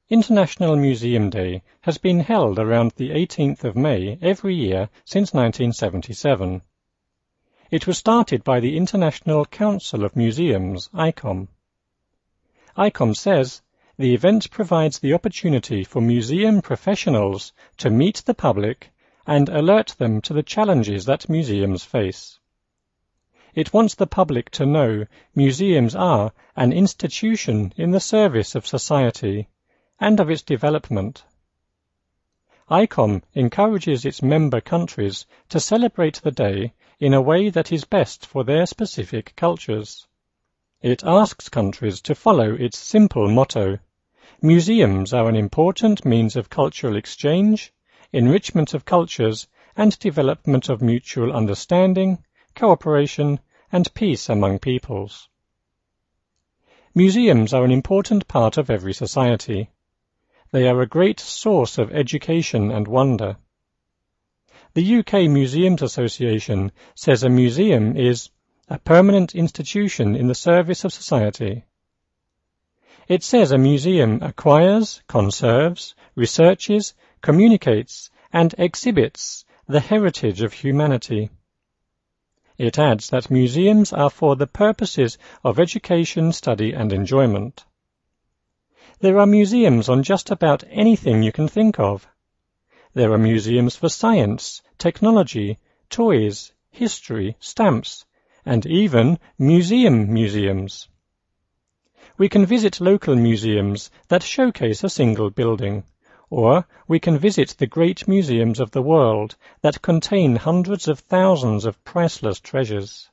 International Museum Day has been held around the 18th of May every year since 1977. It was started by the International Council of Museums, ICOM. ICOM says the event provides the opportunity for museum professionals to meet the public and alert them to the challenges that museums face. It wants the public to know museums are an institution in the service of society and of its development. ICOM encourages its member countries to celebrate the day in a way that is best for their specific cultures. It asks countries to follow its simple motto: museums are an important means of cultural exchange, enrichment of cultures, and development of mutual understanding, cooperation, and peace among peoples. Museums are an important part of every society. They are a great source of education and wonder. The UK Museums Association says a museum is a permanent institution in the service of society. It says a museum acquires, conserves, researches, communicates, and exhibits the heritage of humanity. It adds that museums are for the purposes of education, study, and enjoyment. There are museums on just about anything you can think of. There are museums for science, technology, toys, history, stamps, and even museums. We can visit local museums that showcase a single building, or we can visit the great museums of the world that contain hundreds of thousands of priceless treasures.